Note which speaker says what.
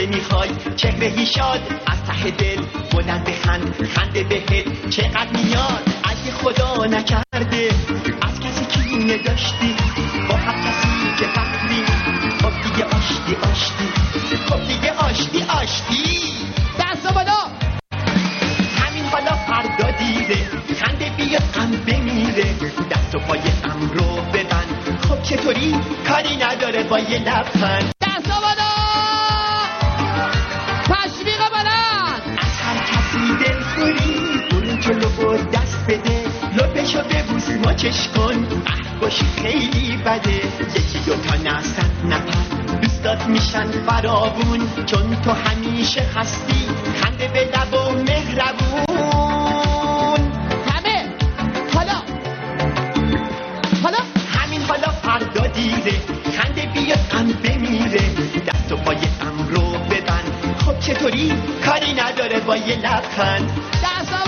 Speaker 1: خنده میخوای چهرهی شاد از ته دل بلند بخند خنده بهت چقدر میاد اگه خدا نکرده از کسی کینه داشتی با هر کسی که فهمی خب دیگه آشتی خب دیگه آشتی
Speaker 2: دستا بالا
Speaker 1: همین حالا فردا دیره خنده بیاد غم بمیره دست و پای غم رو ببند خب چطوری کاری نداره با یه لبخند
Speaker 2: دستا بالا تشویق بلند
Speaker 1: از هر کسی دلخوری برو جلو و دست بده لبشو ببوس ماچش کن باشی خیلی بده یکی دوتا نه صد نفر دوستات میشن فراوون چون تو همیشه هستی خنده به لب و مهربون
Speaker 2: همه حالا
Speaker 1: همین حالا فردا دیره خنده بیاد غم بمیره دست و پای غم رو ببند خب چطوری کاری نداره با یه لبخند
Speaker 2: دستا